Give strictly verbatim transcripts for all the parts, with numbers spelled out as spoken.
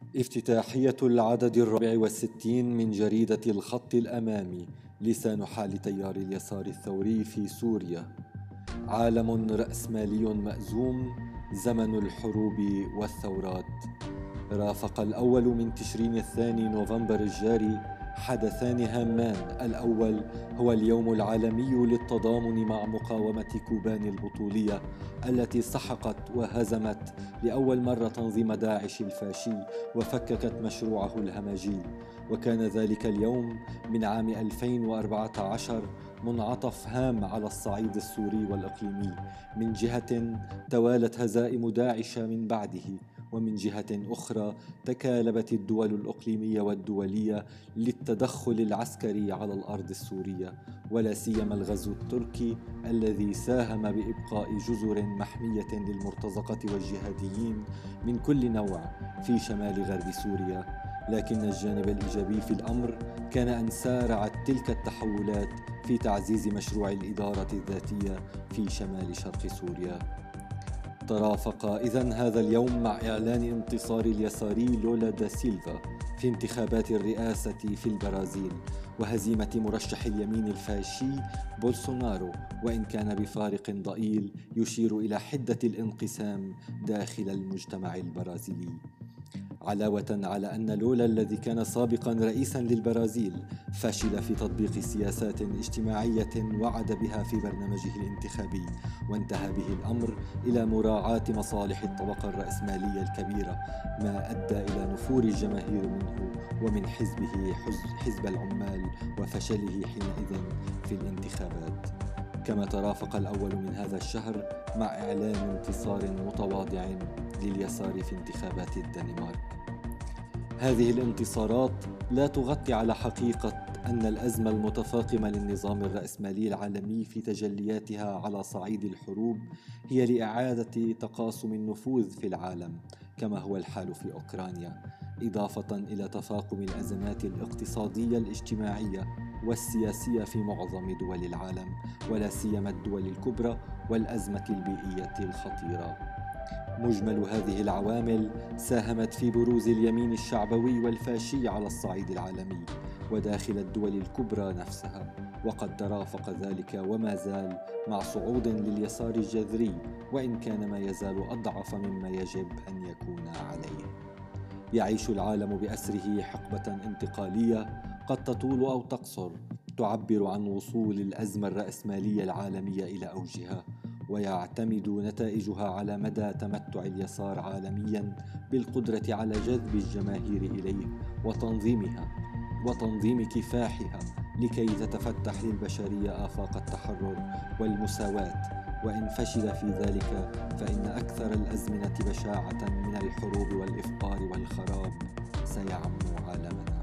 افتتاحية العدد الرابع والستين من جريدة الخط الأمامي، لسان حال تيار اليسار الثوري في سوريا. عالم رأسمالي مأزوم، زمن الحروب والثورات. رافق الأول من تشرين الثاني نوفمبر الجاري حدثان هامان. الأول هو اليوم العالمي للتضامن مع مقاومة كوبان البطولية التي سحقت وهزمت لأول مرة تنظيم داعش الفاشي وفككت مشروعه الهمجي. وكان ذلك اليوم من عام ألفين وأربعة عشر منعطف هام على الصعيد السوري والإقليمي. من جهة توالت هزائم داعش من بعده، ومن جهة أخرى تكالبت الدول الإقليمية والدولية للتدخل العسكري على الأرض السورية، ولا سيما الغزو التركي الذي ساهم بإبقاء جزر محمية للمرتزقة والجهاديين من كل نوع في شمال غرب سوريا. لكن الجانب الإيجابي في الأمر كان أن سارعت تلك التحولات في تعزيز مشروع الإدارة الذاتية في شمال شرق سوريا. ترافق إذن هذا اليوم مع إعلان انتصار اليساري لولا دا سيلفا في انتخابات الرئاسة في البرازيل، وهزيمة مرشح اليمين الفاشي بولسونارو، وإن كان بفارق ضئيل يشير إلى حدة الانقسام داخل المجتمع البرازيلي. علاوة على أن لولا الذي كان سابقا رئيسا للبرازيل فشل في تطبيق سياسات اجتماعية وعد بها في برنامجه الانتخابي، وانتهى به الأمر إلى مراعاة مصالح الطبقة الرأسمالية الكبيرة، ما أدى إلى نفور الجماهير منه ومن حزبه حزب العمال وفشله حينئذ في الانتخابات. كما ترافق الأول من هذا الشهر مع إعلان انتصار متواضع لليسار في انتخابات الدنمارك. هذه الانتصارات لا تغطي على حقيقة أن الأزمة المتفاقمة للنظام الرأسمالي العالمي في تجلياتها على صعيد الحروب هي لإعادة تقاسم النفوذ في العالم، كما هو الحال في أوكرانيا، إضافة إلى تفاقم الأزمات الاقتصادية الاجتماعية والسياسية في معظم دول العالم، ولا سيما الدول الكبرى، والأزمة البيئية الخطيرة. مجمل هذه العوامل ساهمت في بروز اليمين الشعبوي والفاشي على الصعيد العالمي وداخل الدول الكبرى نفسها، وقد ترافق ذلك وما زال مع صعود لليسار الجذري، وإن كان ما يزال أضعف مما يجب أن يكون عليه. يعيش العالم بأسره حقبة انتقالية قد تطول أو تقصر، تعبر عن وصول الأزمة الرأسمالية العالمية إلى أوجها، ويعتمد نتائجها على مدى تمتع اليسار عالميا بالقدرة على جذب الجماهير إليه وتنظيمها وتنظيم كفاحها لكي تتفتح للبشرية آفاق التحرر والمساواة. وإن فشل في ذلك فإن أكثر الأزمنة بشاعة من الحروب والإفقار والخراب سيعم عالمنا.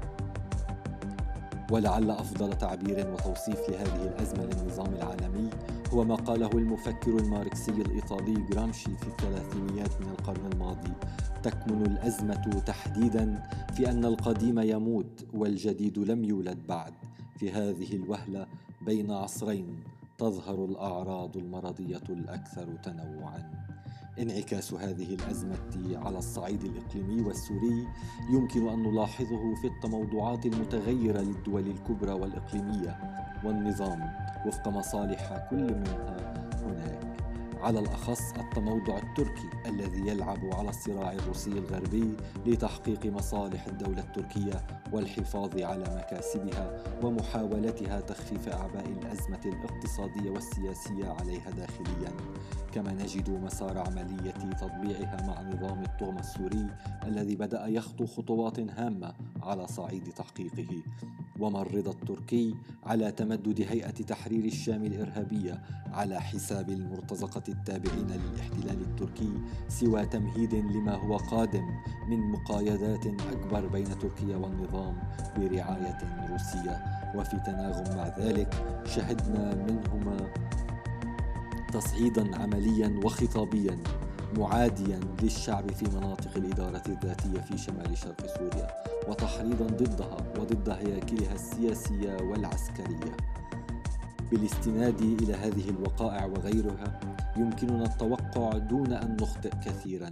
ولعل أفضل تعبير وتوصيف لهذه الأزمة للنظام العالمي هو ما قاله المفكر الماركسي الإيطالي غرامشي في الثلاثينيات من القرن الماضي: تكمن الأزمة تحديدا في أن القديم يموت والجديد لم يولد بعد. في هذه الوهلة بين عصرين تظهر الأعراض المرضية الأكثر تنوعا. انعكاس هذه الأزمة على الصعيد الإقليمي والسوري يمكن أن نلاحظه في التموضعات المتغيرة للدول الكبرى والإقليمية والنظام وفق مصالح كل منها هناك، على الأخص التموضع التركي الذي يلعب على الصراع الروسي الغربي لتحقيق مصالح الدولة التركية والحفاظ على مكاسبها ومحاولتها تخفيف أعباء الأزمة الاقتصادية والسياسية عليها داخليا. كما نجد مسار عملية تطبيعها مع نظام الطغمة السوري الذي بدأ يخطو خطوات هامة على صعيد تحقيقه، وما الرضا التركي على تمدد هيئة تحرير الشام الإرهابية على حساب المرتزقة التابعين للاحتلال التركي سوى تمهيد لما هو قادم من مقايضات أكبر بين تركيا والنظام برعاية روسية. وفي تناغم مع ذلك شهدنا منهما تصعيدا عمليا وخطابيا معاديا للشعب في مناطق الإدارة الذاتية في شمال شرق سوريا، وتحريضا ضدها وضد هياكلها السياسية والعسكرية. بالاستناد إلى هذه الوقائع وغيرها يمكننا التوقع دون أن نخطئ كثيرا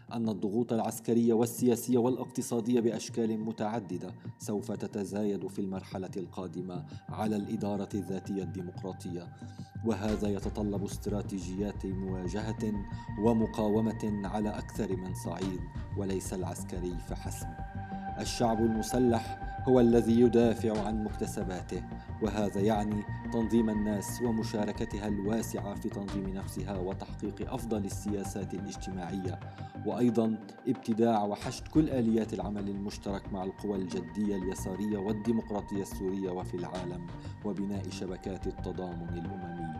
أن الضغوط العسكرية والسياسية والاقتصادية بأشكال متعددة سوف تتزايد في المرحلة القادمة على الإدارة الذاتية الديمقراطية، وهذا يتطلب استراتيجيات مواجهة ومقاومة على أكثر من صعيد وليس العسكري فحسب. الشعب المسلح هو الذي يدافع عن مكتسباته، وهذا يعني تنظيم الناس ومشاركتها الواسعة في تنظيم نفسها وتحقيق أفضل السياسات الاجتماعية، وأيضا ابتداع وحشد كل آليات العمل المشترك مع القوى الجدية اليسارية والديمقراطية السورية وفي العالم، وبناء شبكات التضامن الأممي.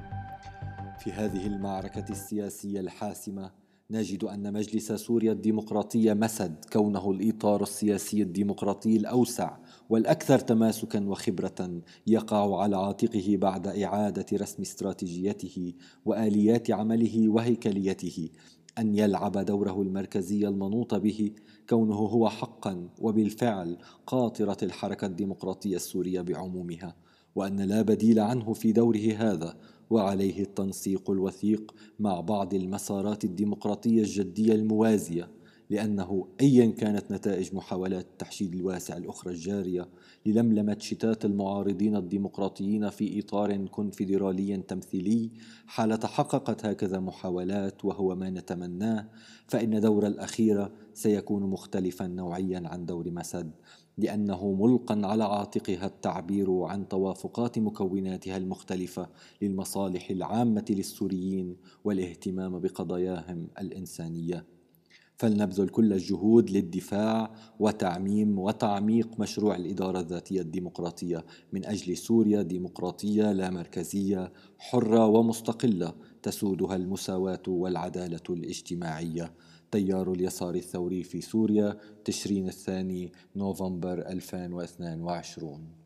في هذه المعركة السياسية الحاسمة نجد أن مجلس سوريا الديمقراطية مسد كونه الإطار السياسي الديمقراطي الأوسع والأكثر تماسكا وخبرة يقع على عاتقه بعد إعادة رسم استراتيجيته وآليات عمله وهيكليته أن يلعب دوره المركزي المنوط به، كونه هو حقا وبالفعل قاطرة الحركة الديمقراطية السورية بعمومها، وأن لا بديل عنه في دوره هذا، وعليه التنسيق الوثيق مع بعض المسارات الديمقراطية الجدية الموازية، لأنه أيا كانت نتائج محاولات التحشيد الواسع الأخرى الجارية للملمة شتات المعارضين الديمقراطيين في إطار كونفدرالي تمثيلي، حال تحققت هكذا محاولات وهو ما نتمناه، فإن دور الأخيرة سيكون مختلفا نوعيا عن دور مسد، لأنه ملقا على عاتقها التعبير عن توافقات مكوناتها المختلفة للمصالح العامة للسوريين والاهتمام بقضاياهم الإنسانية. فلنبذل كل الجهود للدفاع وتعميم وتعميق مشروع الإدارة الذاتية الديمقراطية من أجل سوريا ديمقراطية لا مركزية حرة ومستقلة تسودها المساواة والعدالة الاجتماعية. تيار اليسار الثوري في سوريا، تشرين الثاني نوفمبر ألفين واثنين وعشرين.